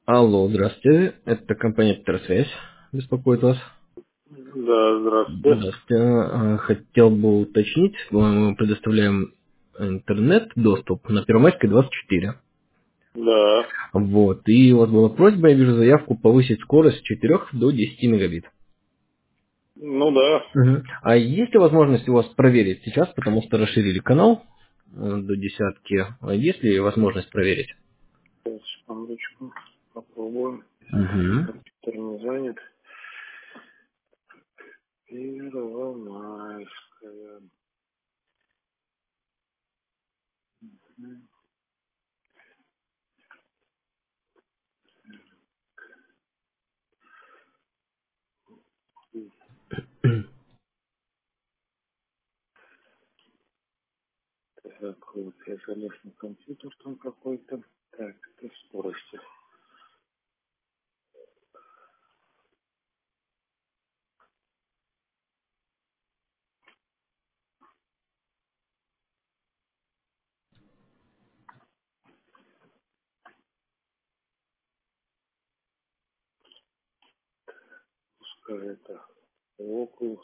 Алло, здравствуйте. Это компания Петросвязь. Беспокоит вас. Да, здравствуйте. Здравствуйте. Хотел бы уточнить, мы предоставляем интернет-доступ на Первомайской 24. Да. Вот. И у вас была просьба, я вижу заявку повысить скорость с 4 до 10 мегабит. Ну да. Мгм. А есть ли возможность у вас проверить сейчас, потому что расширили канал до десятки? А есть ли возможность проверить? Сейчас, секундочку. Попробуем. Угу. Компьютер не занят. Первомайская. Так, вот я залез на компьютер там какой-то. Так, это скорости. Пускай это около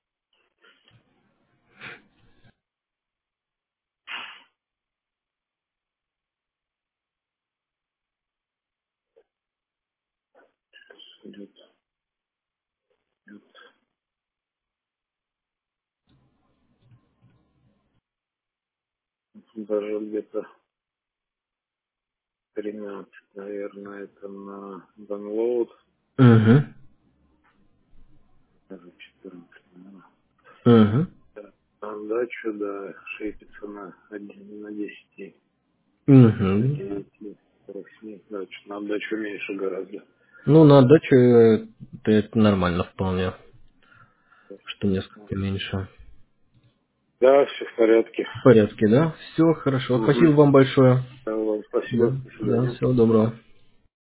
идет. Даже где-то 13, наверное, это на download. Угу. Даже 14, наверное. Угу. Да. А дачу, да, шейпится на 1 на 10. На Угу. 9, 47, дачу. На дачу меньше гораздо. Ну, на отдачу это нормально вполне, что несколько меньше. Да, все в порядке. В порядке, да? Все хорошо. Спасибо Угу. вам большое. Да, ладно, Да, спасибо, до да, свидания. всего доброго.